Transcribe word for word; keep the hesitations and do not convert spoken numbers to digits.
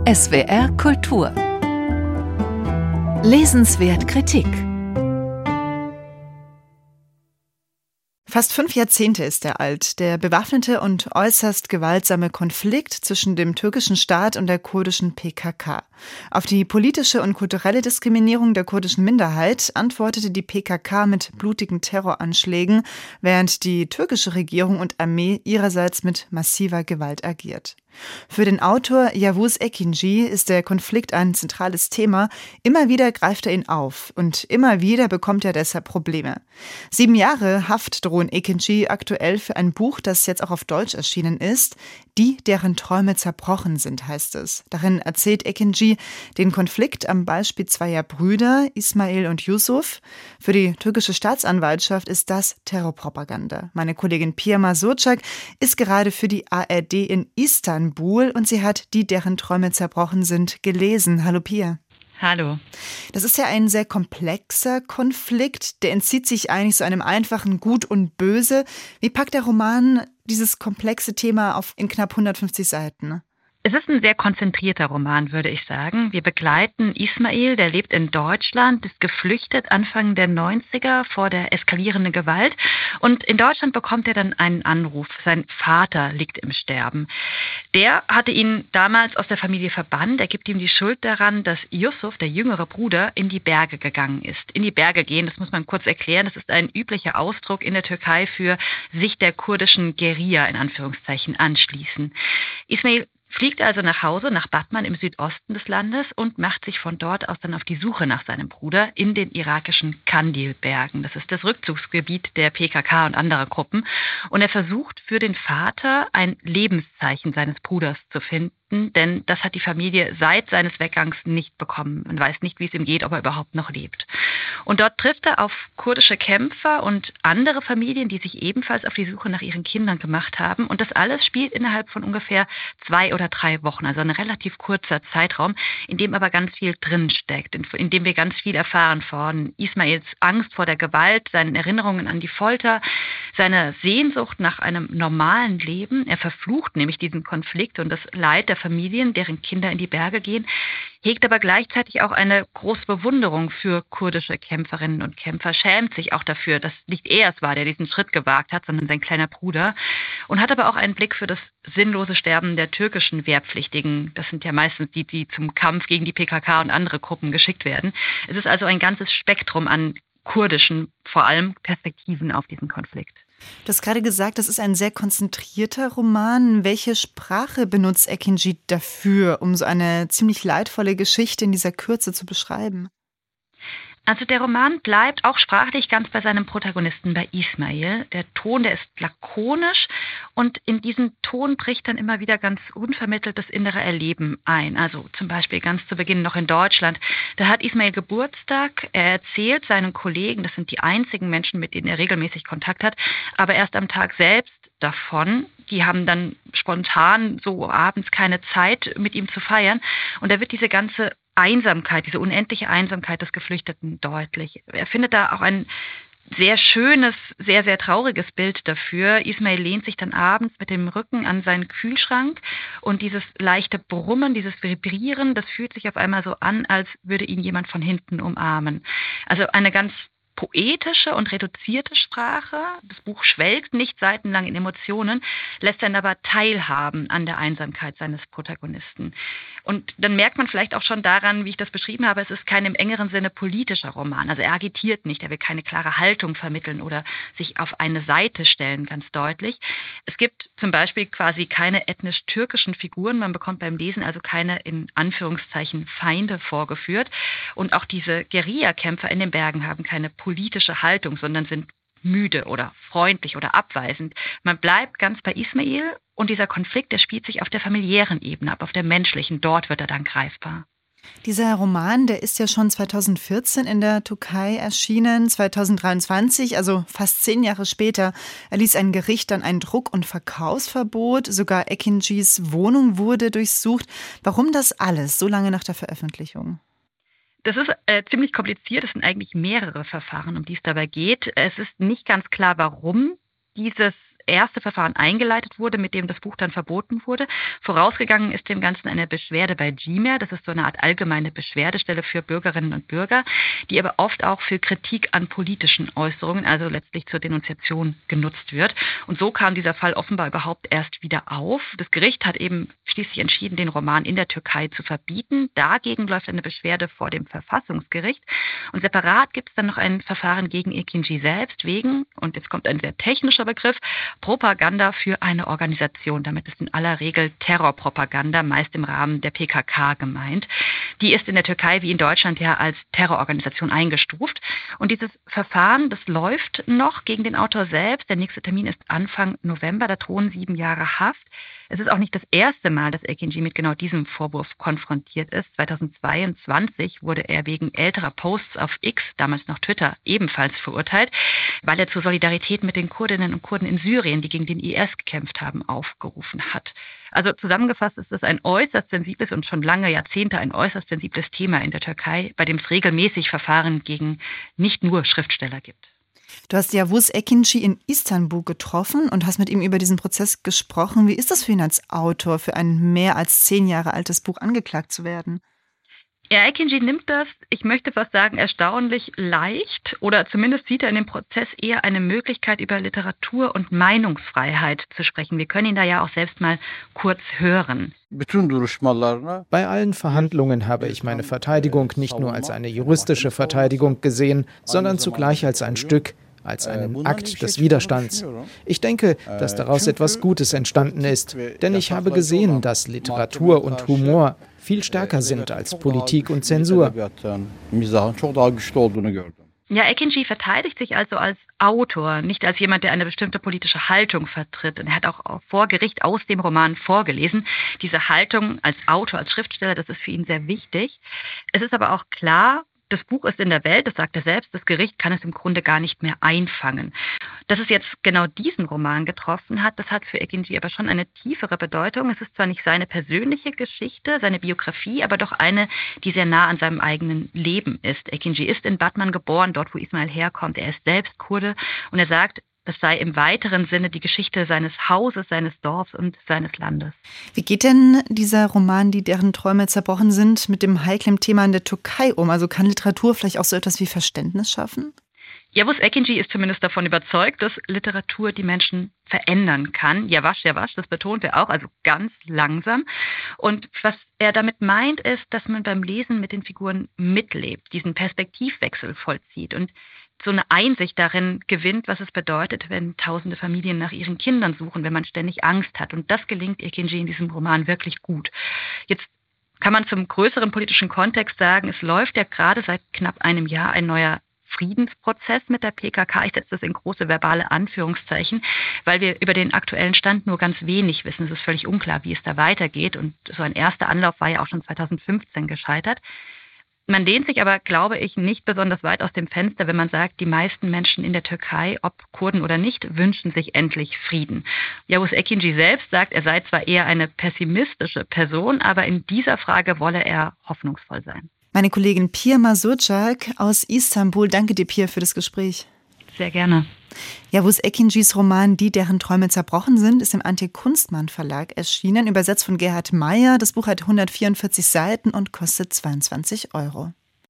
S W R Kultur. Lesenswert Kritik. Fast fünf Jahrzehnte ist er alt, der bewaffnete und äußerst gewaltsame Konflikt zwischen dem türkischen Staat und der kurdischen P K K. Auf die politische und kulturelle Diskriminierung der kurdischen Minderheit antwortete die P K K mit blutigen Terroranschlägen, während die türkische Regierung und Armee ihrerseits mit massiver Gewalt agiert. Für den Autor Yavuz Ekinci ist der Konflikt ein zentrales Thema. Immer wieder greift er ihn auf und immer wieder bekommt er deshalb Probleme. Sieben Jahre Haft drohen Ekinci aktuell für ein Buch, das jetzt auch auf Deutsch erschienen ist. Die, deren Träume zerbrochen sind, heißt es. Darin erzählt Ekinci den Konflikt am Beispiel zweier Brüder, Ismail und Yusuf. Für die türkische Staatsanwaltschaft ist das Terrorpropaganda. Meine Kollegin Pia Mazurczak ist gerade für die A R D in Istanbul und sie hat die, deren Träume zerbrochen sind, gelesen. Hallo Pia. Hallo. Das ist ja ein sehr komplexer Konflikt, der entzieht sich eigentlich so einem einfachen Gut und Böse. Wie packt der Roman dieses komplexe Thema auf in knapp hundertfünfzig Seiten? Es ist ein sehr konzentrierter Roman, würde ich sagen. Wir begleiten Ismail, der lebt in Deutschland, ist geflüchtet Anfang der neunziger vor der eskalierenden Gewalt. Und in Deutschland bekommt er dann einen Anruf. Sein Vater liegt im Sterben. Der hatte ihn damals aus der Familie verbannt. Er gibt ihm die Schuld daran, dass Yusuf, der jüngere Bruder, in die Berge gegangen ist. In die Berge gehen, das muss man kurz erklären, das ist ein üblicher Ausdruck in der Türkei für sich der kurdischen Guerilla in Anführungszeichen anschließen. Ismail fliegt also nach Hause, nach Batman im Südosten des Landes und macht sich von dort aus dann auf die Suche nach seinem Bruder in den irakischen Kandilbergen. Das ist das Rückzugsgebiet der P K K und anderer Gruppen. Und er versucht für den Vater ein Lebenszeichen seines Bruders zu finden, denn das hat die Familie seit seines Weggangs nicht bekommen. Man weiß nicht, wie es ihm geht, ob er überhaupt noch lebt. Und dort trifft er auf kurdische Kämpfer und andere Familien, die sich ebenfalls auf die Suche nach ihren Kindern gemacht haben. Und das alles spielt innerhalb von ungefähr zwei oder drei Wochen, also ein relativ kurzer Zeitraum, in dem aber ganz viel drinsteckt, in, in dem wir ganz viel erfahren von Ismails Angst vor der Gewalt, seinen Erinnerungen an die Folter, seiner Sehnsucht nach einem normalen Leben. Er verflucht nämlich diesen Konflikt und das Leid der Familien, deren Kinder in die Berge gehen, hegt aber gleichzeitig auch eine große Bewunderung für kurdische Kämpferinnen und Kämpfer, schämt sich auch dafür, dass nicht er es war, der diesen Schritt gewagt hat, sondern sein kleiner Bruder, und hat aber auch einen Blick für das sinnlose Sterben der türkischen Wehrpflichtigen. Das sind ja meistens die, die zum Kampf gegen die P K K und andere Gruppen geschickt werden. Es ist also ein ganzes Spektrum an kurdischen, vor allem Perspektiven auf diesen Konflikt. Du hast gerade gesagt, das ist ein sehr konzentrierter Roman. Welche Sprache benutzt Ekinci dafür, um so eine ziemlich leidvolle Geschichte in dieser Kürze zu beschreiben? Also der Roman bleibt auch sprachlich ganz bei seinem Protagonisten, bei Ismail. Der Ton, der ist lakonisch und in diesen Ton bricht dann immer wieder ganz unvermittelt das innere Erleben ein. Also zum Beispiel ganz zu Beginn noch in Deutschland. Da hat Ismail Geburtstag, er erzählt seinen Kollegen, das sind die einzigen Menschen, mit denen er regelmäßig Kontakt hat, aber erst am Tag selbst davon. Die haben dann spontan so abends keine Zeit, mit ihm zu feiern. Und da wird diese ganze Einsamkeit, diese unendliche Einsamkeit des Geflüchteten deutlich. Er findet da auch ein sehr schönes, sehr, sehr trauriges Bild dafür. Ismail lehnt sich dann abends mit dem Rücken an seinen Kühlschrank und dieses leichte Brummen, dieses Vibrieren, das fühlt sich auf einmal so an, als würde ihn jemand von hinten umarmen. Also eine ganz poetische und reduzierte Sprache. Das Buch schwelgt nicht seitenlang in Emotionen, lässt einen aber teilhaben an der Einsamkeit seines Protagonisten. Und dann merkt man vielleicht auch schon daran, wie ich das beschrieben habe, es ist kein im engeren Sinne politischer Roman. Also er agitiert nicht, er will keine klare Haltung vermitteln oder sich auf eine Seite stellen, ganz deutlich. Es gibt zum Beispiel quasi keine ethnisch-türkischen Figuren. Man bekommt beim Lesen also keine, in Anführungszeichen, Feinde vorgeführt. Und auch diese Guerillakämpfer in den Bergen haben keine politische Haltung, sondern sind müde oder freundlich oder abweisend. Man bleibt ganz bei Ismail und dieser Konflikt, der spielt sich auf der familiären Ebene ab, auf der menschlichen. Dort wird er dann greifbar. Dieser Roman, der ist ja schon zweitausendvierzehn in der Türkei erschienen, zweitausenddreiundzwanzig, also fast zehn Jahre später, erließ ein Gericht dann ein Druck- und Verkaufsverbot. Sogar Ekincis Wohnung wurde durchsucht. Warum das alles so lange nach der Veröffentlichung? Das ist äh, ziemlich kompliziert. Es sind eigentlich mehrere Verfahren, um die es dabei geht. Es ist nicht ganz klar, warum dieses erste Verfahren eingeleitet wurde, mit dem das Buch dann verboten wurde. Vorausgegangen ist dem Ganzen eine Beschwerde bei G M E R, das ist so eine Art allgemeine Beschwerdestelle für Bürgerinnen und Bürger, die aber oft auch für Kritik an politischen Äußerungen, also letztlich zur Denunziation genutzt wird. Und so kam dieser Fall offenbar überhaupt erst wieder auf. Das Gericht hat eben schließlich entschieden, den Roman in der Türkei zu verbieten. Dagegen läuft eine Beschwerde vor dem Verfassungsgericht. Und separat gibt es dann noch ein Verfahren gegen Ekinci selbst wegen, und jetzt kommt ein sehr technischer Begriff, Propaganda für eine Organisation. Damit ist in aller Regel Terrorpropaganda, meist im Rahmen der P K K gemeint. Die ist in der Türkei wie in Deutschland ja als Terrororganisation eingestuft. Und dieses Verfahren, das läuft noch gegen den Autor selbst. Der nächste Termin ist Anfang November, da drohen sieben Jahre Haft. Es ist auch nicht das erste Mal, dass Ekinci mit genau diesem Vorwurf konfrontiert ist. zweitausendzweiundzwanzig wurde er wegen älterer Posts auf X, damals noch Twitter, ebenfalls verurteilt, weil er zur Solidarität mit den Kurdinnen und Kurden in Syrien, die gegen den I S gekämpft haben, aufgerufen hat. Also zusammengefasst ist es ein äußerst sensibles und schon lange Jahrzehnte ein äußerst sensibles Thema in der Türkei, bei dem es regelmäßig Verfahren gegen nicht nur Schriftsteller gibt. Du hast Yavuz Ekinci in Istanbul getroffen und hast mit ihm über diesen Prozess gesprochen. Wie ist das für ihn als Autor, für ein mehr als zehn Jahre altes Buch angeklagt zu werden? Ja, Ekinci nimmt das, ich möchte fast sagen, erstaunlich leicht, oder zumindest sieht er in dem Prozess eher eine Möglichkeit, über Literatur und Meinungsfreiheit zu sprechen. Wir können ihn da ja auch selbst mal kurz hören. Bei allen Verhandlungen habe ich meine Verteidigung nicht nur als eine juristische Verteidigung gesehen, sondern zugleich als ein Stück, als einen Akt des Widerstands. Ich denke, dass daraus etwas Gutes entstanden ist, denn ich habe gesehen, dass Literatur und Humor viel stärker sind als Politik und Zensur. Ja, Ekinci verteidigt sich also als Autor, nicht als jemand, der eine bestimmte politische Haltung vertritt. Und er hat auch vor Gericht aus dem Roman vorgelesen. Diese Haltung als Autor, als Schriftsteller, das ist für ihn sehr wichtig. Es ist aber auch klar, das Buch ist in der Welt, das sagt er selbst, das Gericht kann es im Grunde gar nicht mehr einfangen. Dass es jetzt genau diesen Roman getroffen hat, das hat für Ekinci aber schon eine tiefere Bedeutung. Es ist zwar nicht seine persönliche Geschichte, seine Biografie, aber doch eine, die sehr nah an seinem eigenen Leben ist. Ekinci ist in Batman geboren, dort wo Ismail herkommt. Er ist selbst Kurde und er sagt, das sei im weiteren Sinne die Geschichte seines Hauses, seines Dorfs und seines Landes. Wie geht denn dieser Roman, die deren Träume zerbrochen sind, mit dem heiklen Thema in der Türkei um? Also kann Literatur vielleicht auch so etwas wie Verständnis schaffen? Yavuz Ekinci ist zumindest davon überzeugt, dass Literatur die Menschen verändern kann. Yavaş yavaş, das betont er auch, also ganz langsam. Und was er damit meint, ist, dass man beim Lesen mit den Figuren mitlebt, diesen Perspektivwechsel vollzieht und so eine Einsicht darin gewinnt, was es bedeutet, wenn tausende Familien nach ihren Kindern suchen, wenn man ständig Angst hat. Und das gelingt Ekinci in diesem Roman wirklich gut. Jetzt kann man zum größeren politischen Kontext sagen, es läuft ja gerade seit knapp einem Jahr ein neuer Friedensprozess mit der P K K. Ich setze das in große verbale Anführungszeichen, weil wir über den aktuellen Stand nur ganz wenig wissen. Es ist völlig unklar, wie es da weitergeht. Und so ein erster Anlauf war ja auch schon zweitausendfünfzehn gescheitert. Man lehnt sich aber, glaube ich, nicht besonders weit aus dem Fenster, wenn man sagt, die meisten Menschen in der Türkei, ob Kurden oder nicht, wünschen sich endlich Frieden. Yavuz Ekinci selbst sagt, er sei zwar eher eine pessimistische Person, aber in dieser Frage wolle er hoffnungsvoll sein. Meine Kollegin Pir Mazurczak aus Istanbul. Danke dir, Pir, für das Gespräch. Sehr gerne. Yavuz Ekincis Roman Die, deren Träume zerbrochen sind, ist im Anti-Kunstmann Verlag erschienen, übersetzt von Gerhard Meyer. Das Buch hat hundertvierundvierzig Seiten und kostet zweiundzwanzig Euro.